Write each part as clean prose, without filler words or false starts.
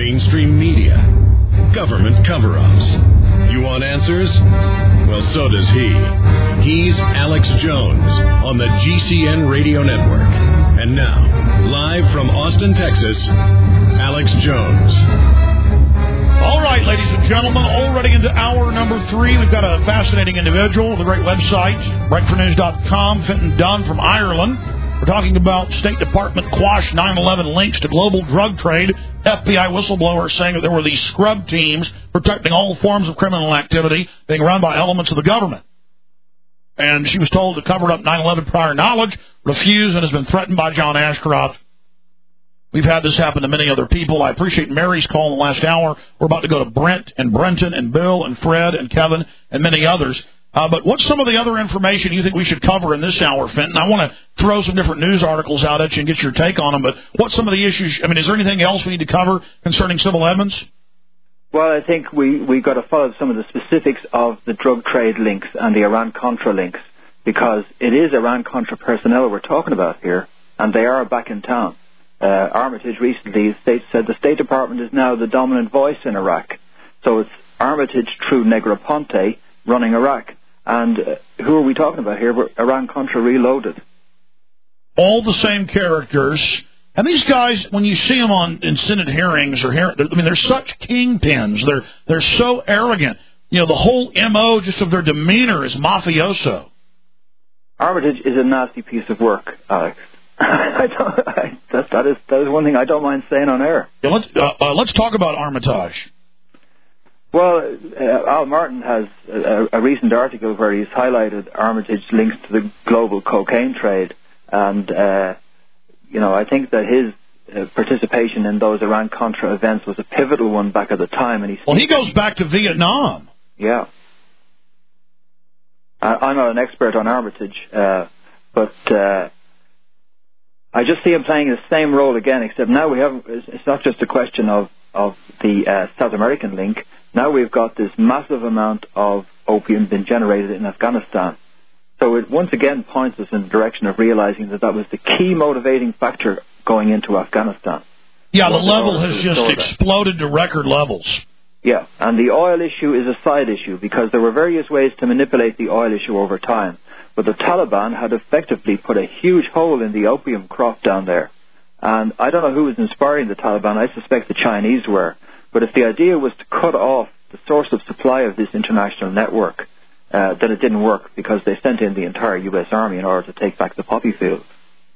mainstream media, government cover-ups. You want answers? Well, so does he. He's Alex Jones on the GCN Radio Network. And now, live from Austin, Texas, Alex Jones. All right, ladies and gentlemen, already into hour number 3. We've got a fascinating individual with a great website, breakfornews.com, Fenton Dunn from Ireland. We're talking about State Department quash 9/11 links to global drug trade. FBI whistleblower saying that there were these scrub teams protecting all forms of criminal activity being run by elements of the government. And she was told to cover up 9/11 prior knowledge, refused, and has been threatened by John Ashcroft. We've had this happen to many other people. I appreciate Mary's call in the last hour. We're about to go to Brent and Brenton and Bill and Fred and Kevin and many others. But what's some of the other information you think we should cover in this hour, Fenton? I want to throw some different news articles out at you and get your take on them. But what's some of the issues? I mean, is there anything else we need to cover concerning Civil Evans? Well, I think we got to follow some of the specifics of the drug trade links and the Iran-Contra links, because it is Iran-Contra personnel we're talking about here, and they are back in town. Armitage recently said the State Department is now the dominant voice in Iraq. So it's Armitage through Negroponte running Iraq. And who are we talking about here? Iran-Contra Reloaded. All the same characters. And these guys, when you see them in Senate hearings, they're such kingpins. They're so arrogant. You know, the whole MO just of their demeanor is mafioso. Armitage is a nasty piece of work, Alex. That is one thing I don't mind saying on air. Yeah, let's talk about Armitage. Well, Al Martin has a recent article where he's highlighted Armitage's links to the global cocaine trade, and I think that his participation in those Iran-Contra events was a pivotal one back at the time. And he goes back to Vietnam. Yeah. I'm not an expert on Armitage, but I just see him playing the same role again, except now it's not just a question of the South American link. Now we've got this massive amount of opium being generated in Afghanistan. So it once again points us in the direction of realizing that was the key motivating factor going into Afghanistan. Yeah, the level has just exploded to record levels. Yeah, and the oil issue is a side issue because there were various ways to manipulate the oil issue over time. But the Taliban had effectively put a huge hole in the opium crop down there. And I don't know who was inspiring the Taliban. I suspect the Chinese were. But if the idea was to cut off the source of supply of this international network, then it didn't work because they sent in the entire U.S. Army in order to take back the poppy fields.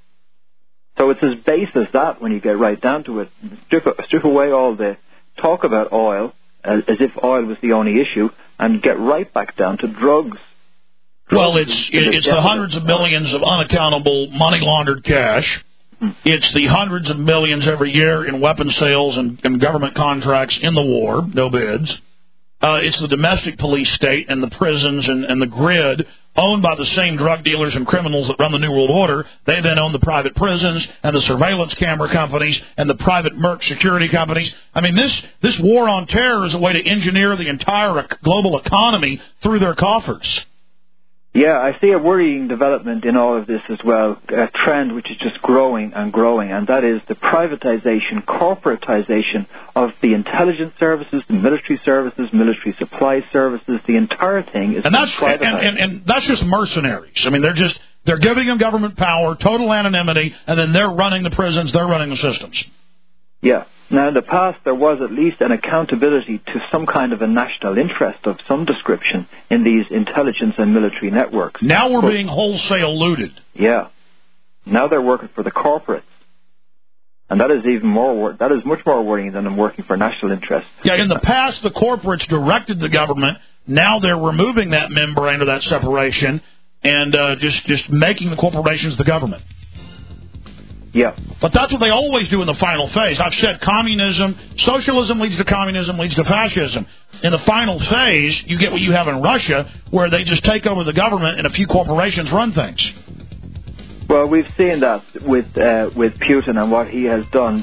So it's as base as that when you get right down to it. Strip away all the talk about oil as if oil was the only issue and get right back down to drugs. Well, it's the hundreds of millions of unaccountable money laundered cash. It's the hundreds of millions every year in weapon sales and government contracts in the war, no bids. It's the domestic police state and the prisons and the grid owned by the same drug dealers and criminals that run the New World Order. They then own the private prisons and the surveillance camera companies and the private Merc security companies. I mean, this war on terror is a way to engineer the entire global economy through their coffers. Yeah, I see a worrying development in all of this as well, a trend which is just growing and growing, and that is the privatization, corporatization of the intelligence services, the military services, military supply services. The entire thing is privatized. And that's just mercenaries. I mean, they're giving them government power, total anonymity, and then they're running the prisons, they're running the systems. Yeah. Now, in the past, there was at least an accountability to some kind of a national interest of some description in these intelligence and military networks. Now we're being wholesale looted. Yeah. Now they're working for the corporates. And that is that is much more worrying than them working for national interests. Yeah, in the past, the corporates directed the government. Now they're removing that membrane or that separation and just making the corporations the government. Yeah. But that's what they always do in the final phase. I've said socialism leads to communism, leads to fascism. In the final phase, you get what you have in Russia, where they just take over the government and a few corporations run things. Well, we've seen that with Putin and what he has done.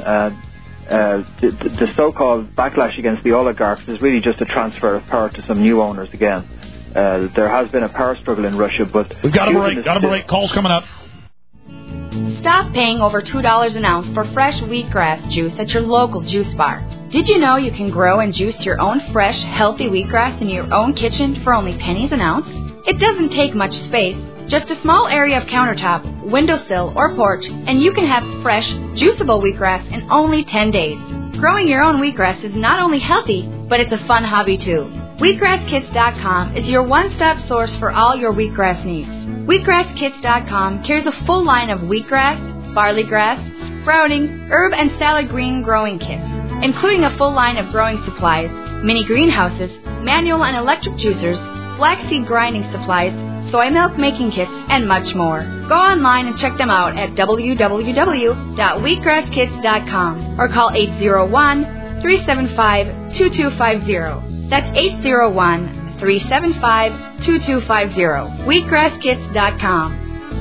The so-called backlash against the oligarchs is really just a transfer of power to some new owners again. There has been a power struggle in Russia, but... We've got a break. Call's coming up. Stop paying over $2 an ounce for fresh wheatgrass juice at your local juice bar. Did you know you can grow and juice your own fresh, healthy wheatgrass in your own kitchen for only pennies an ounce? It doesn't take much space, just a small area of countertop, windowsill, or porch, and you can have fresh, juiceable wheatgrass in only 10 days. Growing your own wheatgrass is not only healthy, but it's a fun hobby too. WheatgrassKits.com is your one-stop source for all your wheatgrass needs. WheatgrassKits.com carries a full line of wheatgrass, barley grass, sprouting, herb, and salad green growing kits, including a full line of growing supplies, mini greenhouses, manual and electric juicers, flaxseed grinding supplies, soy milk making kits, and much more. Go online and check them out at www.wheatgrasskits.com or call 801-375-2250. That's 801-375-2250. Wheatgrasskits.com.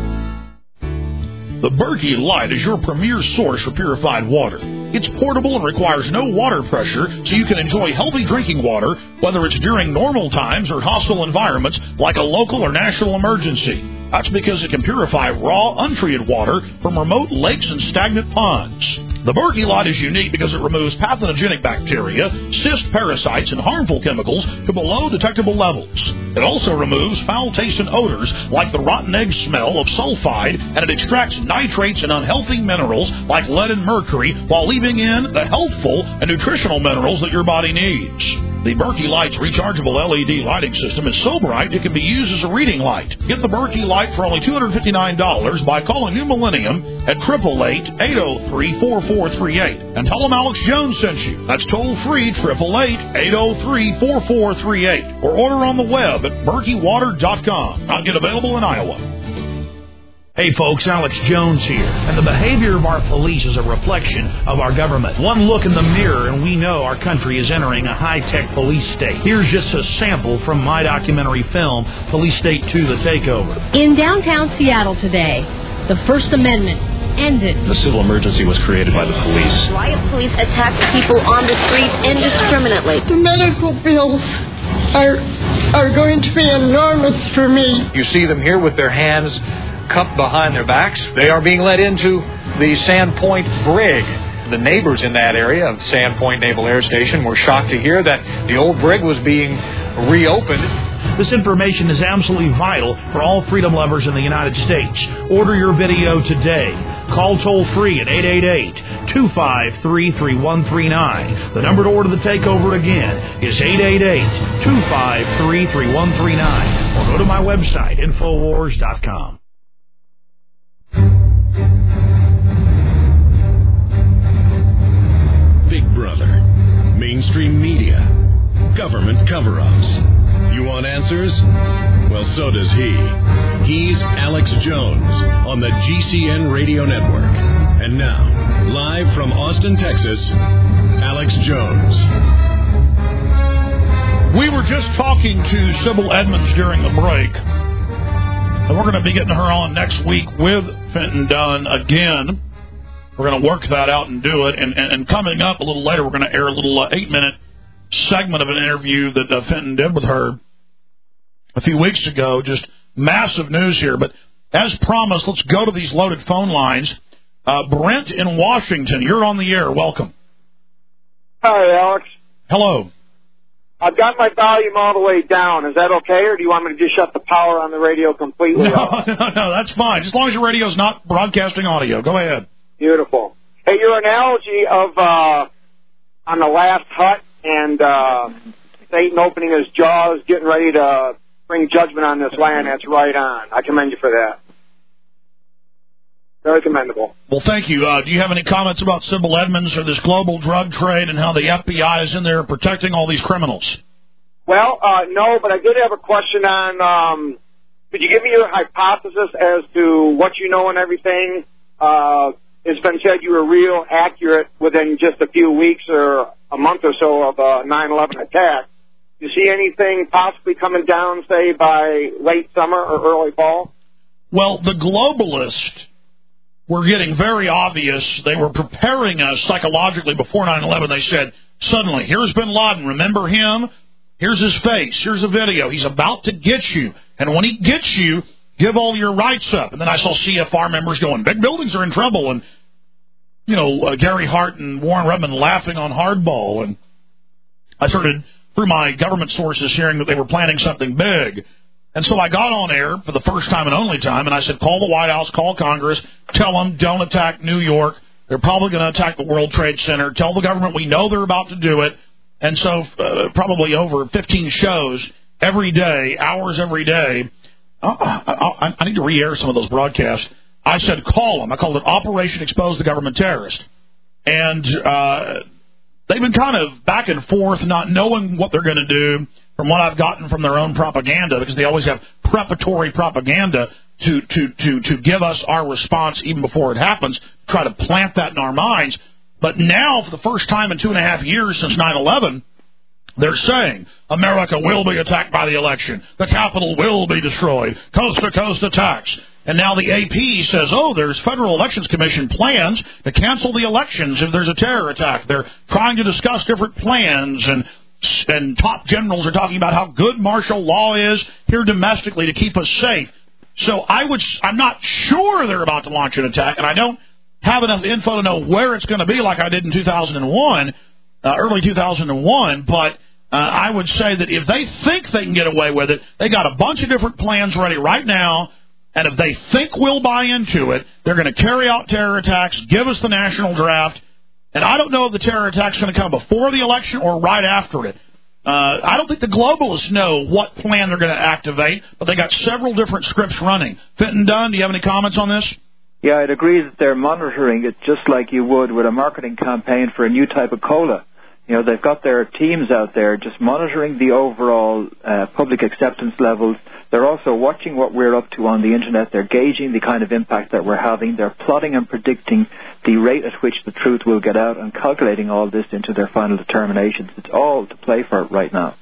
The Berkey Light is your premier source for purified water. It's portable and requires no water pressure, so you can enjoy healthy drinking water, whether it's during normal times or hostile environments like a local or national emergency. That's because it can purify raw, untreated water from remote lakes and stagnant ponds. The Berkey Light is unique because it removes pathogenic bacteria, cyst parasites, and harmful chemicals to below detectable levels. It also removes foul-tasting odors like the rotten egg smell of sulfide, and it extracts nitrates and unhealthy minerals like lead and mercury while leaving in the healthful and nutritional minerals that your body needs. The Berkey Light's rechargeable LED lighting system is so bright it can be used as a reading light. Get the Berkey Light for only $259 by calling New Millennium at 888-803-4438 and tell them Alex Jones sent you. That's toll-free 888-803-4438 or order on the web at berkeywater.com. Not yet available in Iowa. Hey folks, Alex Jones here, and the behavior of our police is a reflection of our government. One look in the mirror and we know our country is entering a high-tech police state. Here's just a sample from my documentary film, Police State 2, The Takeover. In downtown Seattle today, the First Amendment ended. The civil emergency was created by the police. Riot police attacked people on the street indiscriminately. The medical bills are going to be enormous for me. You see them here with their hands cupped behind their backs. They are being led into the Sandpoint brig. The neighbors in that area of Sandpoint Naval Air Station were shocked to hear that the old brig was being reopened. This information is absolutely vital for all freedom lovers in the United States. Order your video today. Call toll-free at 888-253-3139. The number to order The Takeover again is 888-253-3139. Or go to my website, Infowars.com. Big Brother, mainstream media, government cover-ups. You want answers? Well, so does he. He's Alex Jones on the GCN Radio Network. And now, live from Austin, Texas, Alex Jones. We were just talking to Sybil Edmonds during the break, and we're going to be getting her on next week with Fenton Dunn again. We're going to work that out and do it. And coming up a little later, we're going to air a little 8-minute segment of an interview that Fenton did with her a few weeks ago. Just massive news here. But as promised, let's go to these loaded phone lines. Brent in Washington, you're on the air. Welcome. Hi, Alex. Hello. I've got my volume all the way down. Is that okay, or do you want me to just shut the power on the radio completely off? No, that's fine. As long as your radio's not broadcasting audio. Go ahead. Beautiful. Hey, your analogy of on the last hut and Satan opening his jaws, getting ready to bring judgment on this land, that's right on. I commend you for that. Very commendable. Well, thank you. Do you have any comments about Sybil Edmonds or this global drug trade and how the FBI is in there protecting all these criminals? Well, no, but I did have a question on, could you give me your hypothesis as to what you know and everything? It's been said you were real accurate within just a few weeks or a month or so of a 9/11 attack. Do you see anything possibly coming down, say, by late summer or early fall? Well, the globalists were getting very obvious. They were preparing us psychologically before 9/11. They said, suddenly, here's bin Laden. Remember him? Here's his face. Here's a video. He's about to get you. And when he gets you, give all your rights up. And then I saw CFR members going, big buildings are in trouble. And Gary Hart and Warren Redmond laughing on hardball, and I started, through my government sources, hearing that they were planning something big. And so I got on air for the first time and only time, and I said, call the White House, call Congress, tell them don't attack New York. They're probably going to attack the World Trade Center. Tell the government we know they're about to do it. And so probably over 15 shows every day, hours every day. I need to re-air some of those broadcasts. I said, call them. I called it Operation Expose the Government Terrorist. And they've been kind of back and forth, not knowing what they're going to do, from what I've gotten from their own propaganda, because they always have preparatory propaganda to give us our response even before it happens, try to plant that in our minds. But now, for the first time in 2.5 years since 9/11, they're saying America will be attacked by the election. The Capitol will be destroyed. Coast-to-coast attacks. And now the AP says, there's Federal Elections Commission plans to cancel the elections if there's a terror attack. They're trying to discuss different plans, and top generals are talking about how good martial law is here domestically to keep us safe. So I'm not sure they're about to launch an attack, and I don't have enough info to know where it's going to be like I did in 2001, early 2001, but I would say that if they think they can get away with it, they got a bunch of different plans ready right now, and if they think we'll buy into it, they're going to carry out terror attacks, give us the national draft, and I don't know if the terror attack's going to come before the election or right after it. I don't think the globalists know what plan they're going to activate, but they got several different scripts running. Fenton Dunn, do you have any comments on this? Yeah, I'd agree that they're monitoring it just like you would with a marketing campaign for a new type of cola. They've got their teams out there just monitoring the overall public acceptance levels. They're also watching what we're up to on the Internet. They're gauging the kind of impact that we're having. They're plotting and predicting the rate at which the truth will get out and calculating all this into their final determinations. It's all to play for right now.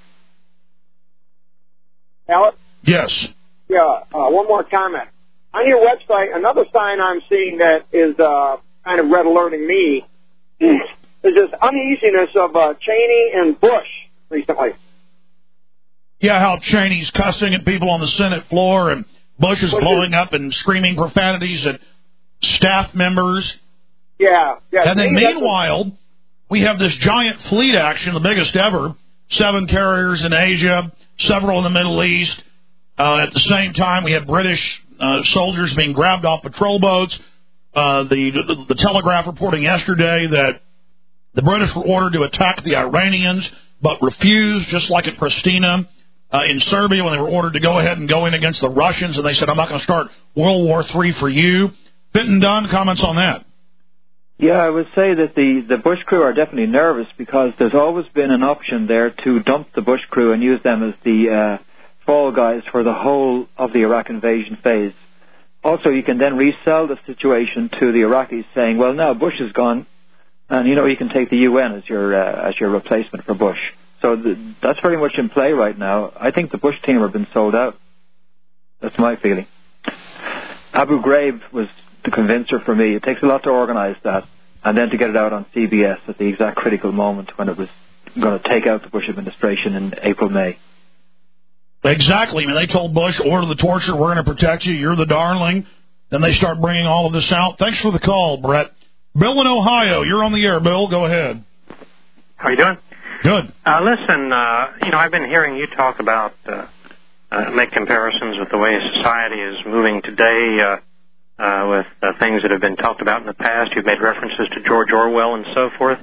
Alex? Yes. Yeah, one more comment. On your website, another sign I'm seeing that is kind of red alerting me is this uneasiness of Cheney and Bush recently. Yeah, how Cheney's cussing at people on the Senate floor, and Bush is blowing up and screaming profanities at staff members. Yeah. And then meanwhile, we have this giant fleet action, the biggest ever, 7 carriers in Asia, several in the Middle East. At the same time, we have British soldiers being grabbed off patrol boats. The Telegraph reporting yesterday that the British were ordered to attack the Iranians, but refused, just like at Pristina in Serbia, when they were ordered to go ahead and go in against the Russians, and they said, I'm not going to start World War III for you. Fenton Dunn, comments on that? Yeah, I would say that the Bush crew are definitely nervous because there's always been an option there to dump the Bush crew and use them as the fall guys for the whole of the Iraq invasion phase. Also, you can then resell the situation to the Iraqis saying, well, now Bush is gone, and, you can take the UN as your replacement for Bush. So that's very much in play right now. I think the Bush team have been sold out. That's my feeling. Abu Ghraib was the convincer for me. It takes a lot to organize that, and then to get it out on CBS at the exact critical moment when it was going to take out the Bush administration in April, May. Exactly. I mean, they told Bush, order the torture, we're going to protect you, you're the darling. Then they start bringing all of this out. Thanks for the call, Brett. Bill in Ohio, you're on the air. Bill, go ahead. How you doing? Good. Listen, I've been hearing you talk about, make comparisons with the way society is moving today with things that have been talked about in the past. You've made references to George Orwell and so forth.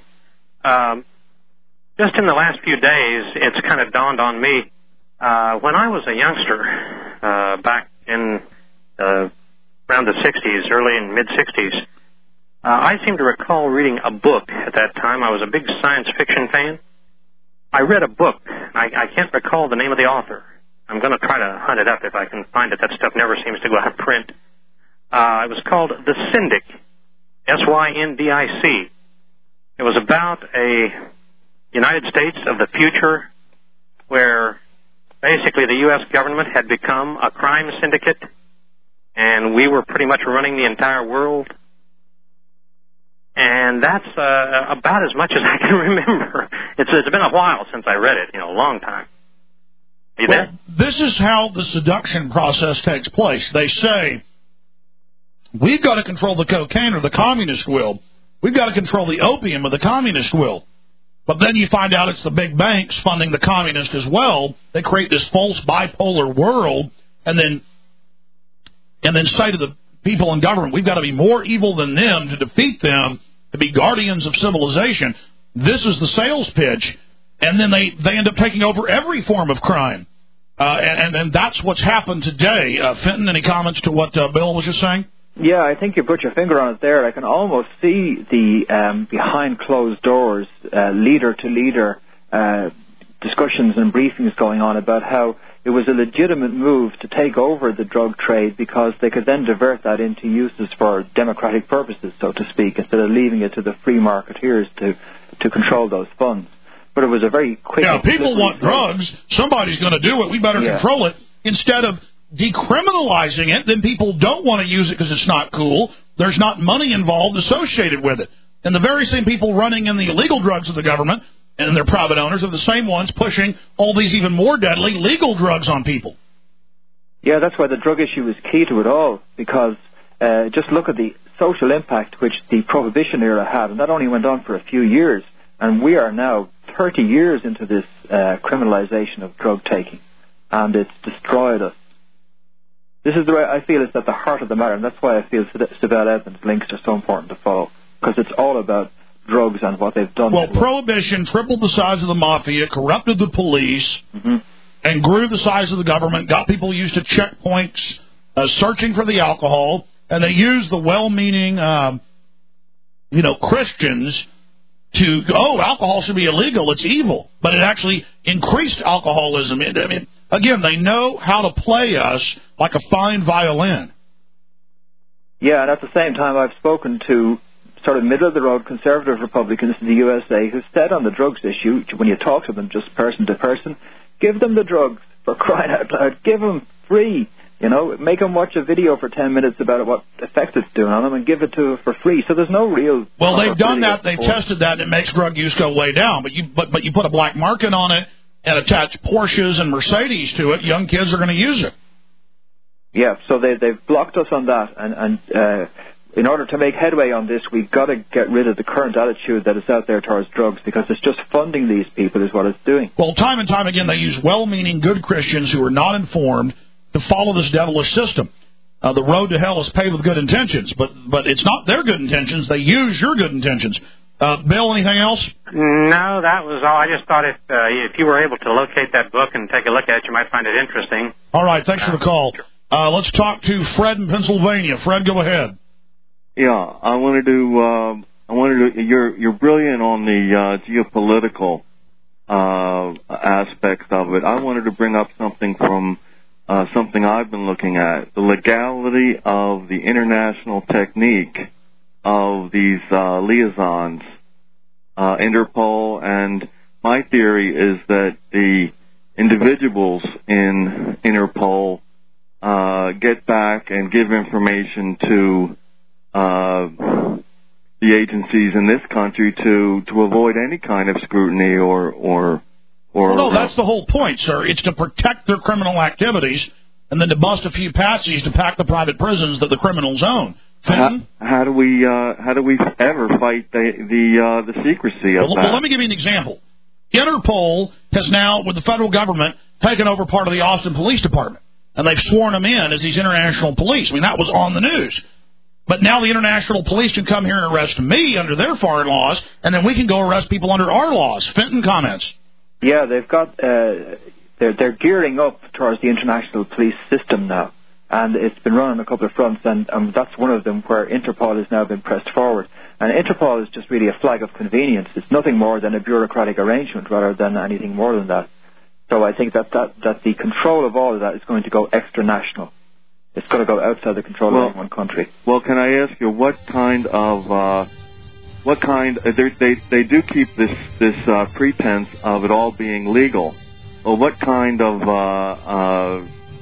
Just in the last few days, it's kind of dawned on me. When I was a youngster, back in around the 60s, early and mid-60s, I seem to recall reading a book at that time. I was a big science fiction fan. I read a book. I can't recall the name of the author. I'm going to try to hunt it up if I can find it. That stuff never seems to go out of print. It was called The Syndic, S-Y-N-D-I-C. It was about a United States of the future where basically the U.S. government had become a crime syndicate, and we were pretty much running the entire world. And that's about as much as I can remember. It's been a while since I read it, a long time. Are you there? This is how the seduction process takes place. They say, we've got to control the cocaine or the communists will. we've got to control the opium, or the communist will. But then you find out it's the big banks funding the communists as well. They create this false bipolar world, and then say to the people in government, we've got to be more evil than them to defeat them, to be guardians of civilization. This is the sales pitch, and then they end up taking over every form of crime. And that's what's happened today. Fenton, any comments to what Bill was just saying? Yeah, I think you put your finger on it there. I can almost see the behind closed doors, leader-to-leader discussions and briefings going on about how it was a legitimate move to take over the drug trade because they could then divert that into uses for democratic purposes, so to speak, instead of leaving it to the free marketeers to control those funds. But it was a very quick... Yeah, people want drugs. Somebody's going to do it. We better control it. Instead of decriminalizing it, then people don't want to use it because it's not cool. There's not money involved associated with it. And the very same people running in the illegal drugs of the government and their private owners are the same ones pushing all these even more deadly legal drugs on people. Yeah, that's why the drug issue is key to it all, because just look at the social impact which the Prohibition era had, and that only went on for a few years, and we are now 30 years into this criminalization of drug taking, and it's destroyed us. This is the way I feel it's at the heart of the matter, and that's why I feel Sibel Evans' links are so important to follow, because it's all about drugs and what they've done. Well, Prohibition tripled the size of the mafia, corrupted the police, and grew the size of the government, got people used to checkpoints, searching for the alcohol, and they used the well-meaning, Christians to, alcohol should be illegal, it's evil. But it actually increased alcoholism. Again, they know how to play us like a fine violin. Yeah, and at the same time, I've spoken to sort of middle-of-the-road conservative Republicans in the USA who said on the drugs issue, when you talk to them just person to person, give them the drugs, for crying out loud. Give them free. Make them watch a video for 10 minutes about what effect it's doing on them and give it to them for free. So there's no real... Well, they've done that. They've tested that, and it makes drug use go way down. But you put a black market on it and attach Porsches and Mercedes to it, young kids are going to use it. Yeah, so they've blocked us on that, and in order to make headway on this, we've got to get rid of the current attitude that is out there towards drugs, because it's just funding these people is what it's doing. Well, time and time again, they use well-meaning good Christians who are not informed to follow this devilish system. The road to hell is paved with good intentions, but it's not their good intentions. They use your good intentions. Bill, anything else? No, that was all. I just thought if you were able to locate that book and take a look at it, you might find it interesting. All right, thanks for the call. Let's talk to Fred in Pennsylvania. Fred, go ahead. Yeah, I wanted to. You're brilliant on the geopolitical aspects of it. I wanted to bring up something from something I've been looking at: the legality of the international technique of these liaisons, Interpol, and my theory is that the individuals in Interpol get back and give information to the agencies in this country to avoid any kind of scrutiny or no, that's the whole point, sir. It's to protect their criminal activities and then to bust a few patsies to pack the private prisons that the criminals own. How do we ever fight the secrecy of that? Well, let me give you an example. Interpol has now, with the federal government, taken over part of the Austin Police Department, and they've sworn them in as these international police. I mean, that was on the news. But now the international police can come here and arrest me under their foreign laws, and then we can go arrest people under our laws. Fenton, comments? Yeah, they've got they're gearing up towards the international police system now, and it's been run on a couple of fronts, and that's one of them where Interpol has now been pressed forward. And Interpol is just really a flag of convenience. It's nothing more than a bureaucratic arrangement rather than anything more than that. So I think that the control of all of that is going to go extra-national. It's going to go outside the control of one country. Well, can I ask you what kind they do keep this pretense of it all being legal. Well, what kind of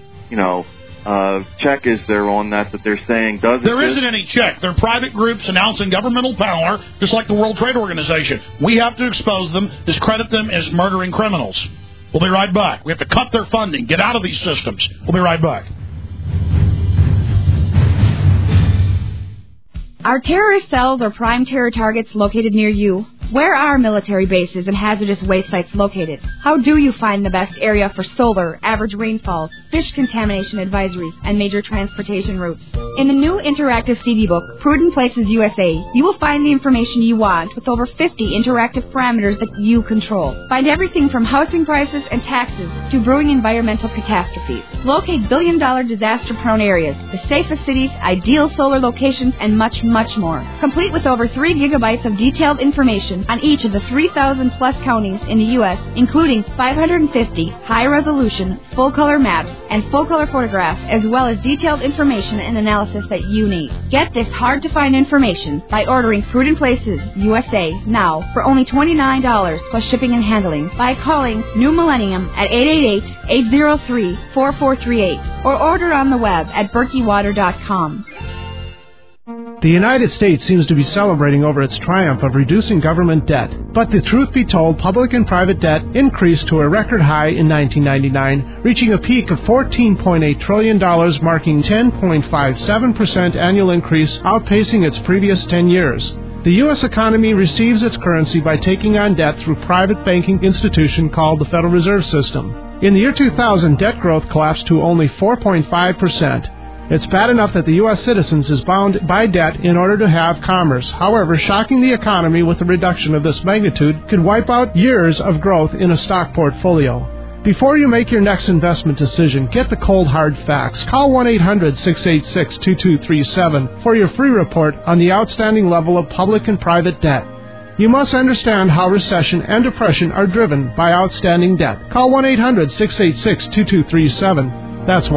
check is there on that they're saying does There isn't any check. They're private groups announcing governmental power, just like the World Trade Organization. We have to expose them, discredit them as murdering criminals. We'll be right back. We have to cut their funding, get out of these systems. We'll be right back. Are terrorist cells or prime terror targets located near you? Where are military bases and hazardous waste sites located? How do you find the best area for solar, average rainfalls, fish contamination advisories, and major transportation routes? In the new interactive CD book, Prudent Places USA, you will find the information you want with over 50 interactive parameters that you control. Find everything from housing prices and taxes to brewing environmental catastrophes. Locate billion-dollar disaster-prone areas, the safest cities, ideal solar locations, and much, much more. Complete with over 3 gigabytes of detailed information on each of the 3,000-plus counties in the U.S., including 550 high-resolution, full-color maps and full-color photographs, as well as detailed information and analysis that you need. Get this hard-to-find information by ordering Prudent Places USA now for only $29 plus shipping and handling by calling New Millennium at 888-803-4438 or order on the web at berkeywater.com. The United States seems to be celebrating over its triumph of reducing government debt. But the truth be told, public and private debt increased to a record high in 1999, reaching a peak of $14.8 trillion, marking 10.57% annual increase, outpacing its previous 10 years. The U.S. economy receives its currency by taking on debt through a private banking institution called the Federal Reserve System. In the year 2000, debt growth collapsed to only 4.5%. It's bad enough that the U.S. citizens is bound by debt in order to have commerce. However, shocking the economy with a reduction of this magnitude could wipe out years of growth in a stock portfolio. Before you make your next investment decision, get the cold hard facts. Call 1-800-686-2237 for your free report on the outstanding level of public and private debt. You must understand how recession and depression are driven by outstanding debt. Call 1-800-686-2237. That's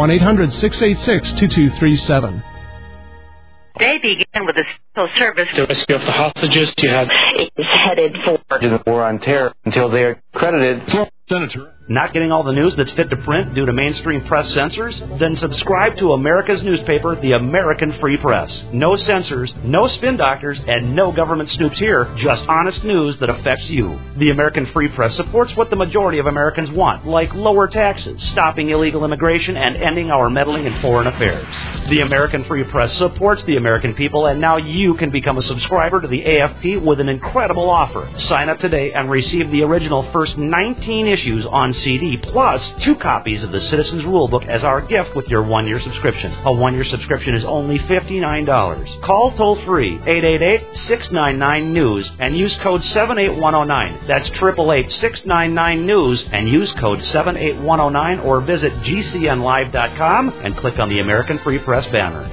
1-800-686-2237. They began with a special service to rescue the hostages you had. It is headed for the war on terror until they are credited. Senator. Not getting all the news that's fit to print due to mainstream press censors? Then subscribe to America's newspaper, the American Free Press. No censors, no spin doctors, and no government snoops here. Just honest news that affects you. The American Free Press supports what the majority of Americans want, like lower taxes, stopping illegal immigration, and ending our meddling in foreign affairs. The American Free Press supports the American people, and now you can become a subscriber to the AFP with an incredible offer. Sign up today and receive the original first 19 issues on CD, plus 2 copies of the Citizens Rulebook as our gift with your 1-year subscription. A 1-year subscription is only $59. Call toll-free 888-699-NEWS and use code 78109. That's 888-699-NEWS and use code 78109, or visit GCNlive.com and click on the American Free Press banner.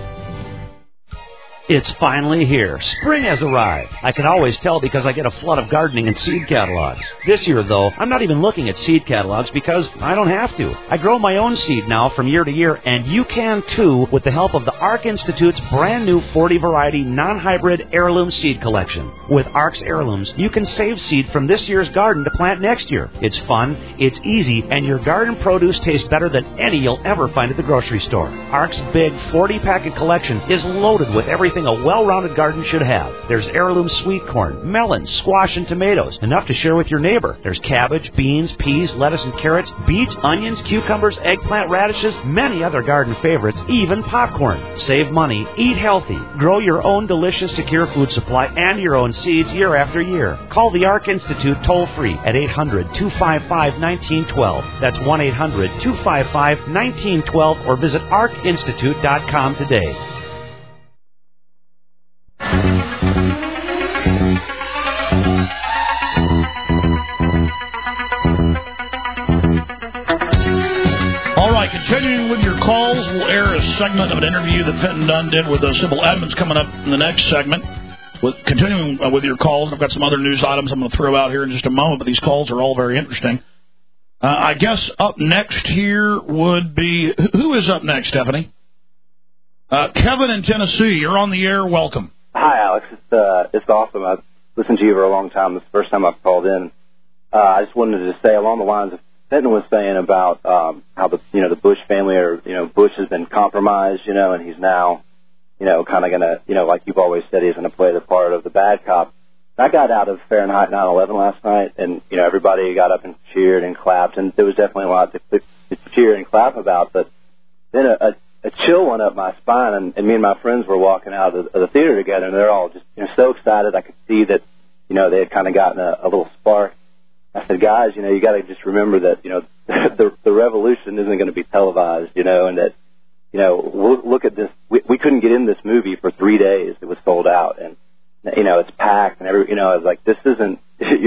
It's finally here. Spring has arrived. I can always tell because I get a flood of gardening and seed catalogs. This year, though, I'm not even looking at seed catalogs because I don't have to. I grow my own seed now from year to year, and you can too with the help of the ARC Institute's brand new 40-variety non-hybrid heirloom seed collection. With ARC's heirlooms, you can save seed from this year's garden to plant next year. It's fun, it's easy, and your garden produce tastes better than any you'll ever find at the grocery store. ARC's big 40-packet collection is loaded with everything a well-rounded garden should have. There's heirloom sweet corn, melons, squash, and tomatoes, enough to share with your neighbor. There's cabbage, beans, peas, lettuce, and carrots, beets, onions, cucumbers, eggplant, radishes, many other garden favorites, even popcorn. Save money, eat healthy, grow your own delicious, secure food supply and your own seeds year after year. Call the ARC Institute toll-free at 800-255-1912. That's 1-800-255-1912, or visit arcinstitute.com today. All right, continuing with your calls, we'll air a segment of an interview that Fenton Dunn did with Sybil Edmonds coming up in the next segment. Continuing with your calls, I've got some other news items I'm going to throw out here in just a moment, but these calls are all very interesting. I guess up next here would be... Who is up next, Stephanie? Kevin in Tennessee, you're on the air. Welcome. Hi, Alex. It's awesome. I've listened to you for a long time. This is the first time I've called in. I just wanted to say along the lines of Fenton was saying about how the Bush family, or Bush has been compromised, and he's now kind of gonna, like you've always said, he's gonna play the part of the bad cop. I got out of Fahrenheit 9/11 last night, and everybody got up and cheered and clapped, and there was definitely a lot to cheer and clap about. But then a chill went up my spine, and me and my friends were walking out of the theater together, and they're all just so excited. I could see that, they had kind of gotten a little spark. I said, guys, you got to just remember that, the revolution isn't going to be televised, and that, look at this. We couldn't get in this movie for 3 days. It was sold out, and it's packed, and I was like, this isn't,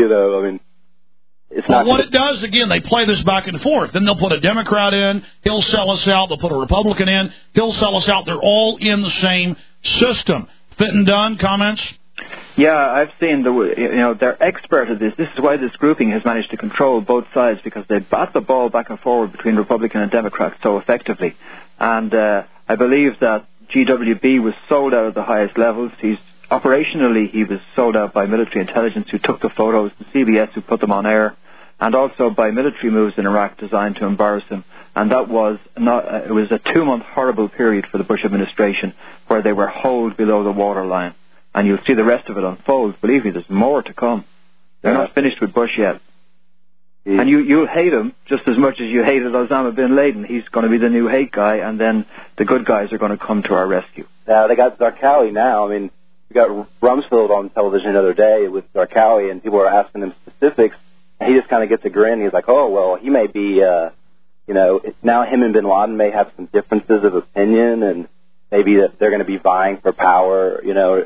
it's not. What it does, again, they play this back and forth. Then they'll put a Democrat in. He'll sell us out. They'll put a Republican in. He'll sell us out. They're all in the same system. Fitton Dunn, comments? Yeah, I've seen they're expert at this. This is why this grouping has managed to control both sides, because they bat the ball back and forward between Republican and Democrat so effectively. And I believe that GWB was sold out at the highest levels. Operationally, he was sold out by military intelligence who took the photos, and CBS who put them on air, and also by military moves in Iraq designed to embarrass him. And that was it was a 2-month horrible period for the Bush administration where they were holed below the waterline. And you'll see the rest of it unfold. Believe me, there's more to come. They're not finished with Bush yet. And you'll hate him just as much as you hated Osama bin Laden. He's going to be the new hate guy, and then the good guys are going to come to our rescue. Now, they got Zarqawi now. I mean, we got Rumsfeld on television the other day with Zarqawi, and people were asking him specifics. And he just kind of gets a grin. He's like, oh, well, he may be, now him and bin Laden may have some differences of opinion, and maybe that they're going to be vying for power,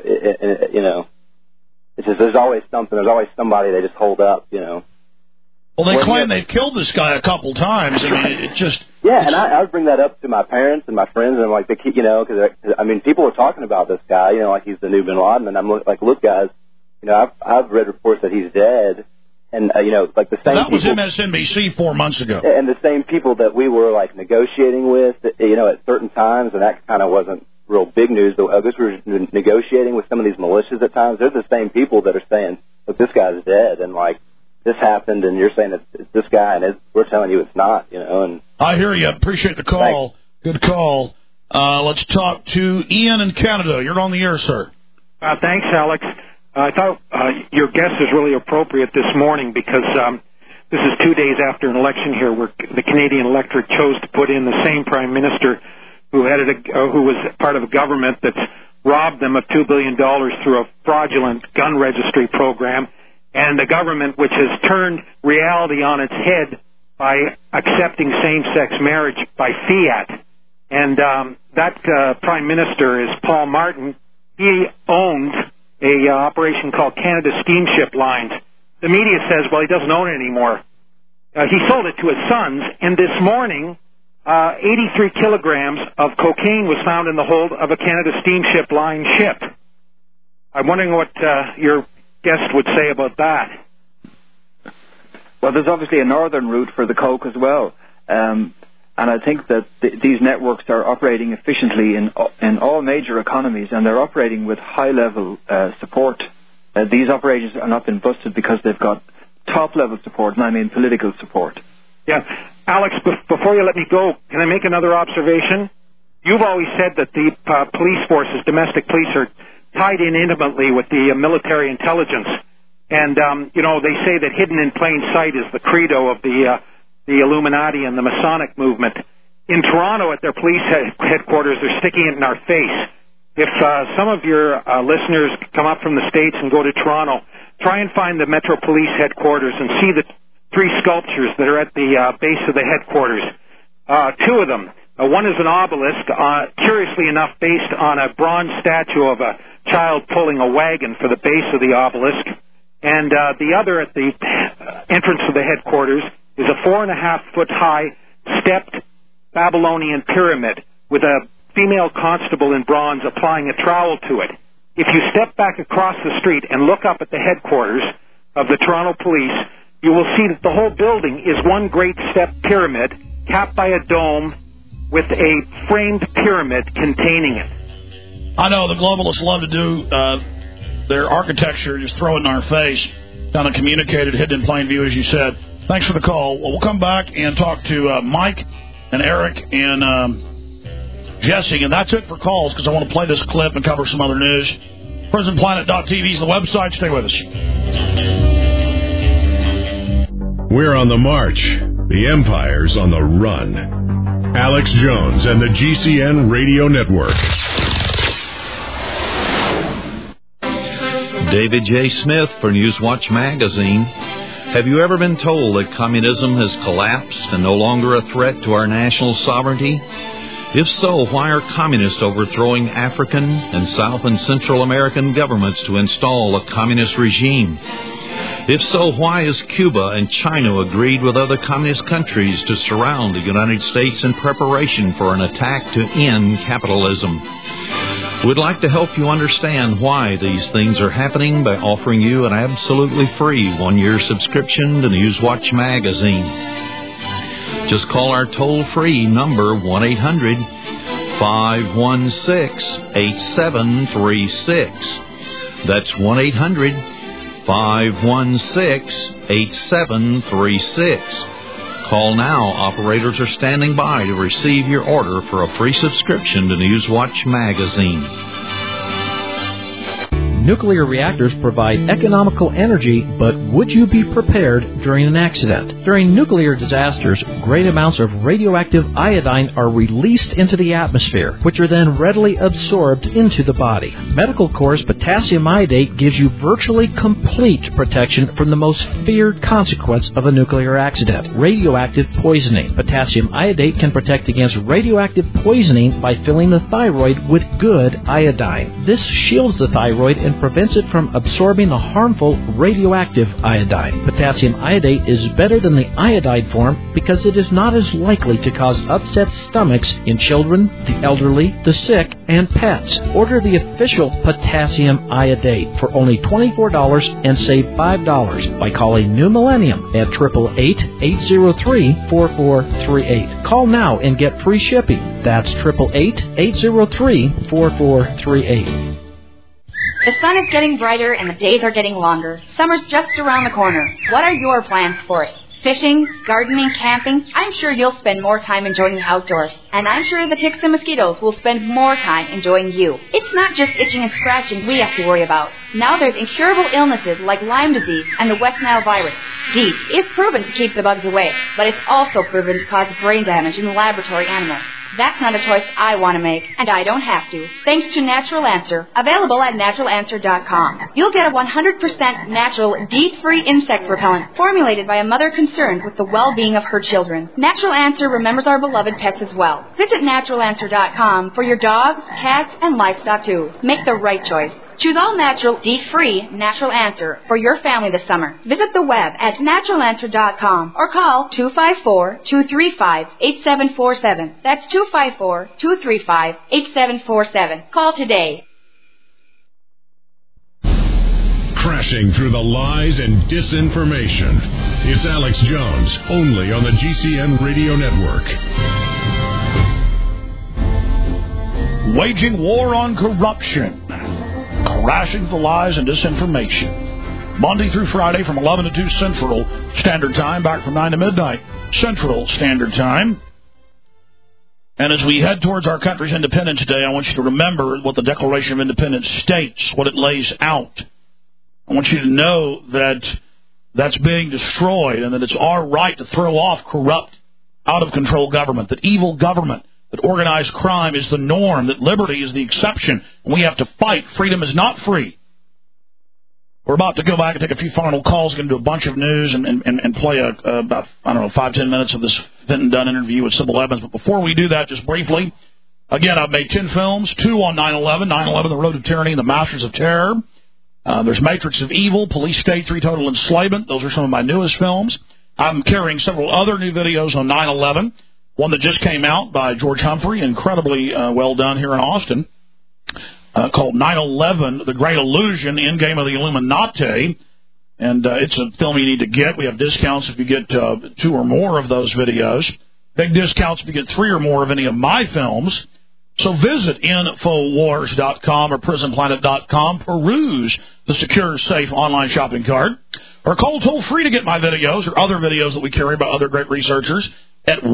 It's just there's always something. There's always somebody they just hold up, Well, they claim they've killed this guy a couple times. I mean, it just... Yeah, and I would bring that up to my parents and my friends, and I'm like, because people were talking about this guy, like he's the new bin Laden, and I'm like, look, guys, I've read reports that he's dead, and, like the same that was people... MSNBC 4 months ago. And the same people that we were, like, negotiating with, at certain times, and that kind of wasn't real big news, but I guess we were negotiating with some of these militias at times. They're the same people that are saying, look, this guy's dead, and, like, this happened, and you're saying it's this guy, and we're telling you it's not, And I hear you. Appreciate the call. Thanks. Good call. Let's talk to Ian in Canada. You're on the air, sir. Thanks, Alex. I thought your guest is really appropriate this morning because this is 2 days after an election here where the Canadian electorate chose to put in the same prime minister who was part of a government that's robbed them of $2 billion through a fraudulent gun registry program, and a government which has turned reality on its head by accepting same-sex marriage by fiat. And that prime minister is Paul Martin. He owned a operation called Canada Steamship Lines. The media says, well, he doesn't own it anymore. He sold it to his sons, and this morning, 83 kilograms of cocaine was found in the hold of a Canada Steamship Line ship. I'm wondering what your guest would say about that. Well, there's obviously a northern route for the coke as well. And I think that these networks are operating efficiently in all major economies, and they're operating with high-level support. These operations are not been busted because they've got top-level support, and I mean political support. Yeah. Alex, before you let me go, can I make another observation? You've always said that the police forces, domestic police, are tied in intimately with the military intelligence. And, they say that hidden in plain sight is the credo of the Illuminati and the Masonic movement. In Toronto, at their police headquarters, they're sticking it in our face. If some of your listeners come up from the States and go to Toronto, try and find the Metro Police headquarters and see the 3 sculptures that are at the base of the headquarters. 2 of them. One is an obelisk, curiously enough, based on a bronze statue of a child pulling a wagon for the base of the obelisk. And the other at the entrance of the headquarters is a 4.5-foot high stepped Babylonian pyramid with a female constable in bronze applying a trowel to it. If you step back across the street and look up at the headquarters of the Toronto Police, you will see that the whole building is one great step pyramid capped by a dome with a framed pyramid containing it. I know the globalists love to do their architecture, just throw it in our face, kind of communicated, hidden in plain view, as you said. Thanks for the call. Well, we'll come back and talk to Mike and Eric and Jesse, and that's it for calls because I want to play this clip and cover some other news. PrisonPlanet.tv is the website. Stay with us. We're on the march. The Empire's on the run. Alex Jones and the GCN Radio Network. David J. Smith for Newswatch Magazine. Have you ever been told that communism has collapsed and no longer a threat to our national sovereignty? If so, why are communists overthrowing African and South and Central American governments to install a communist regime? If so, why has Cuba and China agreed with other communist countries to surround the United States in preparation for an attack to end capitalism? We'd like to help you understand why these things are happening by offering you an absolutely free 1-year subscription to Newswatch Magazine. Just call our toll-free number 1-800-516-8736. That's 1-800-516-8736. Call now. Operators are standing by to receive your order for a free subscription to Newswatch Magazine. Nuclear reactors provide economical energy, but would you be prepared during an accident? During nuclear disasters, great amounts of radioactive iodine are released into the atmosphere, which are then readily absorbed into the body. Medical Corps' potassium iodate gives you virtually complete protection from the most feared consequence of a nuclear accident, radioactive poisoning. Potassium iodate can protect against radioactive poisoning by filling the thyroid with good iodine. This shields the thyroid and prevents it from absorbing the harmful radioactive iodine. Potassium iodate is better than the iodide form because it is not as likely to cause upset stomachs in children, the elderly, the sick, and pets. Order the official potassium iodate for only $24 and save $5 by calling New Millennium at 888-803-4438. Call now and get free shipping. That's 888-803-4438. The sun is getting brighter and the days are getting longer. Summer's just around the corner. What are your plans for it? Fishing, gardening, camping? I'm sure you'll spend more time enjoying the outdoors. And I'm sure the ticks and mosquitoes will spend more time enjoying you. It's not just itching and scratching we have to worry about. Now there's incurable illnesses like Lyme disease and the West Nile virus. DEET is proven to keep the bugs away, but it's also proven to cause brain damage in the laboratory animals. That's not a choice I want to make, and I don't have to. Thanks to Natural Answer, available at naturanswer.com. You'll get a 100% natural, DEET-free insect repellent formulated by a mother concerned with the well-being of her children. Natural Answer remembers our beloved pets as well. Visit naturanswer.com for your dogs, cats, and livestock too. Make the right choice. Choose all natural, DEET-free Natural Answer for your family this summer. Visit the web at naturanswer.com or call 254-235-8747. That's 254-235-8747. Call today. Crashing through the lies and disinformation. It's Alex Jones, only on the GCN Radio Network. Waging war on corruption. Crashing the lies and disinformation. Monday through Friday from 11 to 2 Central Standard Time, back from 9 to midnight Central Standard Time. And as we head towards our country's independence day, I want you to remember what the Declaration of Independence states, what it lays out. I want you to know that that's being destroyed and that it's our right to throw off corrupt, out-of-control government, that evil government, that organized crime is the norm, that liberty is the exception, and we have to fight. Freedom is not free. We're about to go back and take a few final calls, get into a bunch of news, and play about, 5-10 minutes of this Fenton Dunn interview with Sybil Evans. But before we do that, just briefly, again, I've made 10 films, 2 on 9/11, 9/11, The Road to Tyranny, and The Masters of Terror. There's Matrix of Evil, Police State, 3 Total Enslavement. Those are some of my newest films. I'm carrying several other new videos on 9/11. One that just came out by George Humphrey, incredibly well done here in Austin, called 9/11, The Great Illusion, Endgame of the Illuminati. And it's a film you need to get. We have discounts if you get 2 or more of those videos. Big discounts if you get 3 or more of any of my films. So visit Infowars.com or PrisonPlanet.com, peruse the secure, safe online shopping cart, or call toll-free to get my videos or other videos that we carry by other great researchers at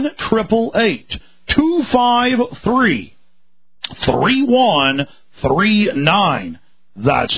1-888-253-3139. That's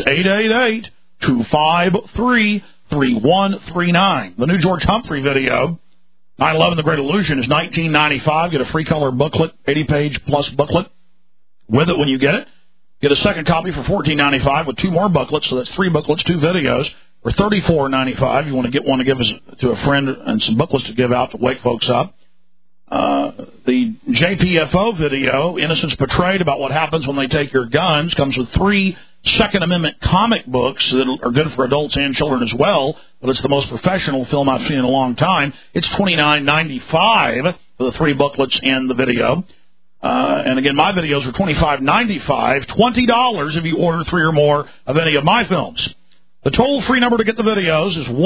888-253-3139. The new George Humphrey video 9/11: The Great Illusion is $19.95. Get a free color booklet, 80-page plus booklet with it when you get it. Get a second copy for $14.95 with 2 more booklets, so that's 3 booklets, 2 videos, or $34.95. You want to get one to give to a friend and some booklets to give out to wake folks up. The JPFO video, Innocence Portrayed, about what happens when they take your guns, comes with 3 Second Amendment comic books that are good for adults and children as well, but it's the most professional film I've seen in a long time. It's $29.95 for the 3 booklets and the video. And again, my videos are $25.95, $20 if you order 3 or more of any of my films. The toll-free number to get the videos is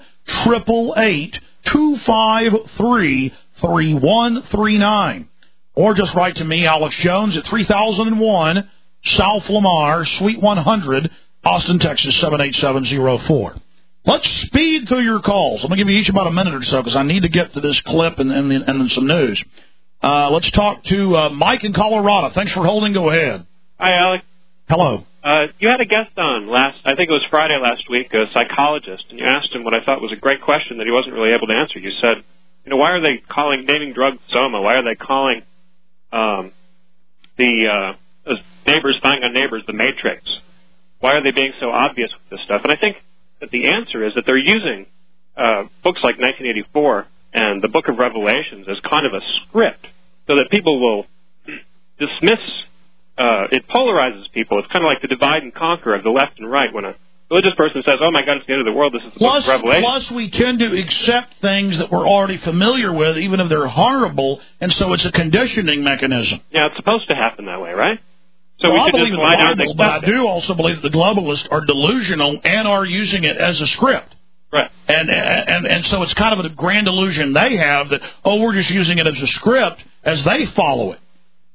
1-888-253-3139. Or just write to me, Alex Jones, at 3001 South Lamar, Suite 100, Austin, Texas, 78704. Let's speed through your calls. I'm going to give you each about a minute or so because I need to get to this clip and then some news. Let's talk to Mike in Colorado. Thanks for holding. Go ahead. Hi, Alex. Hello. You had a guest on I think it was Friday last week, a psychologist, and you asked him what I thought was a great question that he wasn't really able to answer. You said, why are they naming drugs Soma? Why are they calling the neighbors spying on neighbors the Matrix? Why are they being so obvious with this stuff? And I think that the answer is that they're using books like 1984 and the Book of Revelations as kind of a script so that people will dismiss. It polarizes people. It's kind of like the divide and conquer of the left and right. When a religious person says, oh, my God, it's the end of the world, this is the Book of Revelation. Plus, we tend to accept things that we're already familiar with, even if they're horrible, and so it's a conditioning mechanism. Yeah, it's supposed to happen that way, right? So well, we should I believe just in the lie down and Bible, but I do also believe that the globalists are delusional and are using it as a script. Right. And so it's kind of a grand illusion they have that, we're just using it as a script as they follow it.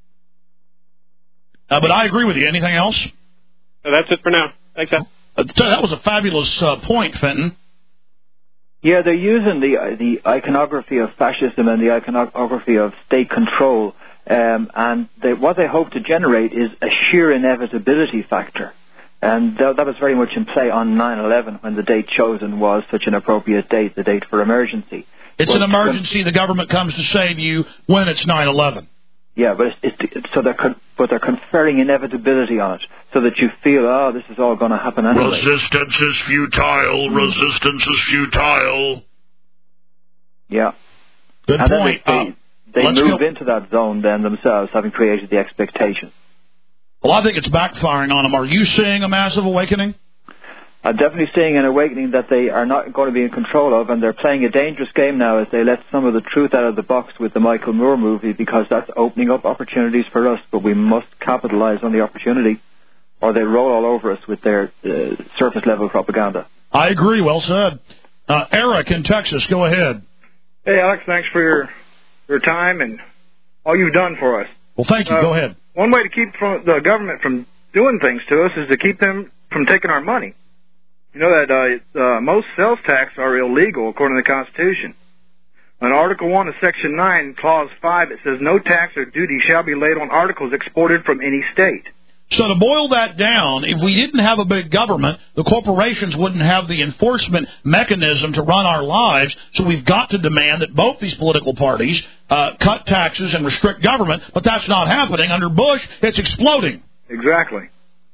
But I agree with you. Anything else? That's it for now. Thanks, Al. That was a fabulous point, Fenton. Yeah, they're using the iconography of fascism and the iconography of state control, and what they hope to generate is a sheer inevitability factor. And that was very much in play on 9/11 when the date chosen was such an appropriate date, the date for emergency. It's an emergency. The government comes to save you when it's 9/11. Yeah, but they're conferring inevitability on it, so that you feel, this is all going to happen anyway. Resistance is futile. Resistance is futile. Yeah. Good point. They move into that zone then themselves, having created the expectation. Well, I think it's backfiring on them. Are you seeing a massive awakening? I'm definitely seeing an awakening that they are not going to be in control of, and they're playing a dangerous game now as they let some of the truth out of the box with the Michael Moore movie, because that's opening up opportunities for us, but we must capitalize on the opportunity, or they roll all over us with their surface-level propaganda. I agree. Well said. Eric in Texas, go ahead. Hey, Alex, thanks for your time and all you've done for us. Well, thank you. Go ahead. One way to keep the government from doing things to us is to keep them from taking our money. You know that most sales tax are illegal according to the Constitution. On Article 1 of Section 9, Clause 5, it says, no tax or duty shall be laid on articles exported from any state. So to boil that down, if we didn't have a big government, the corporations wouldn't have the enforcement mechanism to run our lives, so we've got to demand that both these political parties cut taxes and restrict government, but that's not happening. Under Bush, it's exploding. Exactly.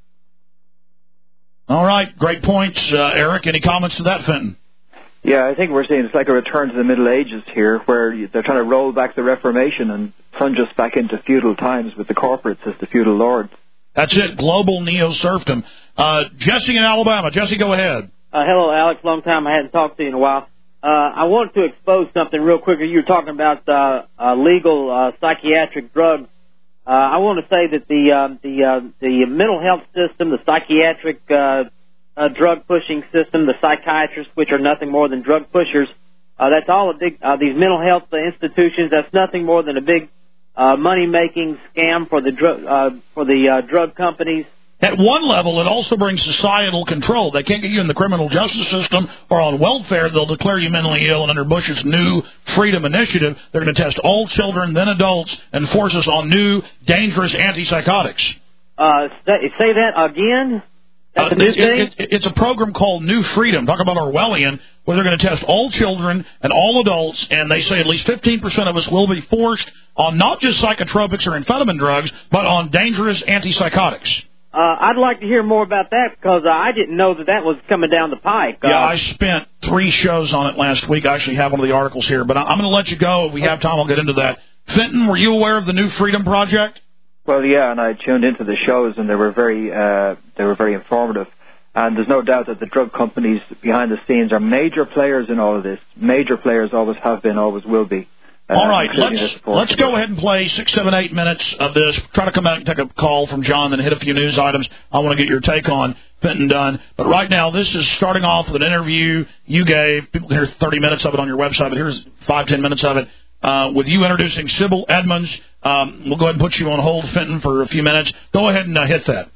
All right, great points, Eric. Any comments to that, Fenton? Yeah, I think we're seeing it's like a return to the Middle Ages here, where they're trying to roll back the Reformation and plunge us back into feudal times with the corporates as the feudal lords. That's it, global neo-serfdom. Jesse in Alabama. Jesse, go ahead. Hello, Alex. Long time I hadn't talked to you in a while. I wanted to expose something real quick. You were talking about legal psychiatric drugs. I want to say that the mental health system, the psychiatric drug pushing system, the psychiatrists, which are nothing more than drug pushers, that's all a big. These mental health institutions, that's nothing more than a big money making scam for the drug companies. At one level, it also brings societal control. They can't get you in the criminal justice system or on welfare. They'll declare you mentally ill, and under Bush's new Freedom Initiative, they're going to test all children, then adults, and force us on new, dangerous antipsychotics. Say that again? That's a new thing? It's a program called New Freedom. Talk about Orwellian, where they're going to test all children and all adults, and they say at least 15% of us will be forced on not just psychotropics or amphetamine drugs, but on dangerous antipsychotics. I'd like to hear more about that because I didn't know that was coming down the pike. Yeah, I spent 3 shows on it last week. I actually have one of the articles here, but I'm going to let you go. If we have time, I'll get into that. Fenton, were you aware of the New Freedom Project? Well, yeah, and I tuned into the shows, and they were very informative. And there's no doubt that the drug companies behind the scenes are major players in all of this. Major players, always have been, always will be. All right, let's go ahead and play 6, 7, 8 minutes of this. Try to come back and take a call from John, then hit a few news items I want to get your take on, Fenton Dunn. But right now, this is starting off with an interview you gave. People can hear 30 minutes of it on your website, but here's 5, 10 minutes of it with you introducing Sybil Edmonds. We'll go ahead and put you on hold, Fenton, for a few minutes. Go ahead and hit that.